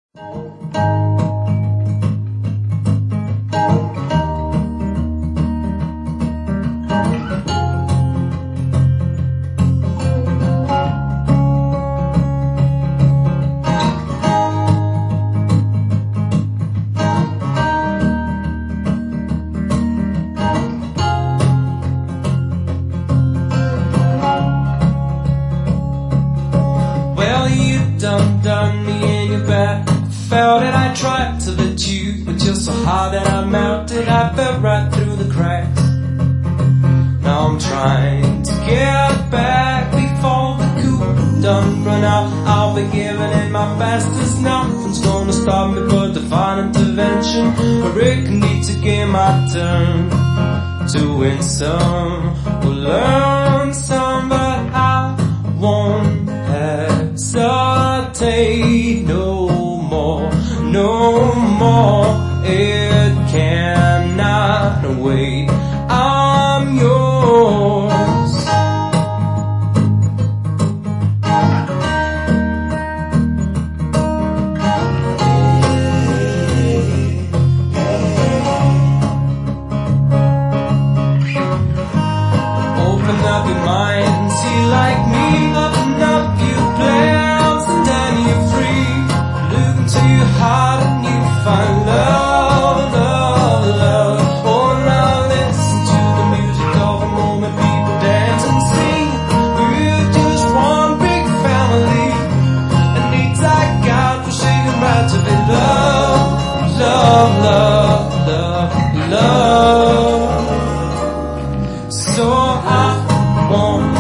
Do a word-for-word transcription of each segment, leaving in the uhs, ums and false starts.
Done, done me in your back. I felt it, I tried to let you, but you're so hard that I melted. I fell right through the cracks. Now I'm trying to get back before the cool done run out. I'll be giving it my best. There's nothing's gonna stop me but divine intervention. I reckon need to get my turn to win some, we'll learn some, but I won't hesitate no more, no more. It cannot wait. I'm yours. Open up your mind, see like me, open up your plans, and then you're free. Look into your heart and you find love, love, love. Oh, now listen to the music of the moment, people dance and sing. We're just one big family, and needs like God forsaken right to be loved, love, love, love, love. So I won't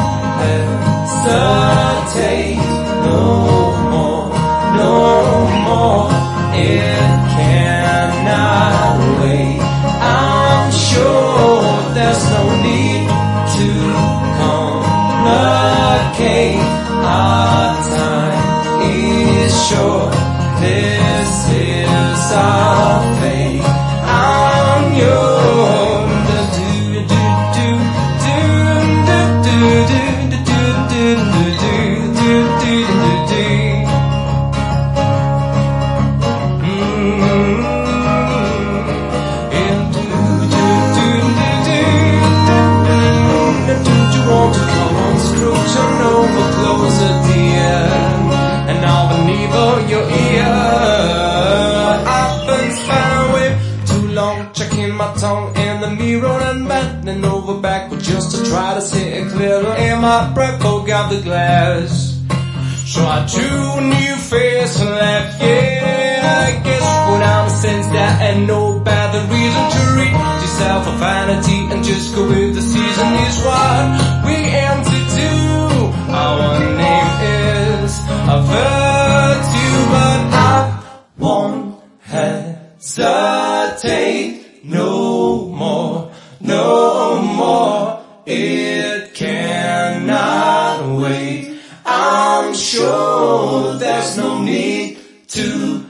hesitate no more, no more. It cannot wait. I'm sure there's no need to complicate. Our time is short. This is our fate. I'm yours. Checking my tongue in the mirror and bending over backward just to try to see it clearer. And my breath forgot the glass, so I drew a new face and left. Yeah, I guess what I'm sense that ain't no better reason to read yourself a vanity and just go with the season is what we aim to do. Our name is a virtue, but I won't hesitate no more, no more. It cannot wait. I'm sure there's no need to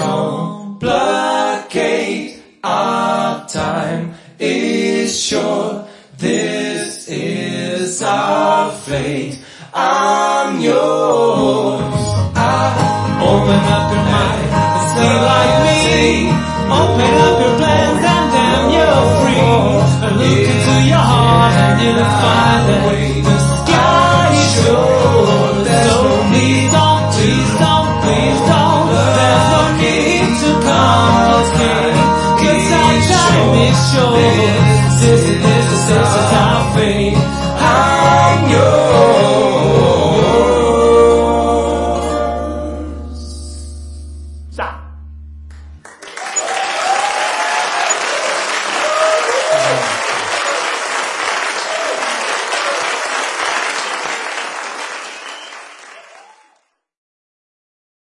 complicate. Our time is short. This is our fate. I'm yours. I open up your mind and see like me. Open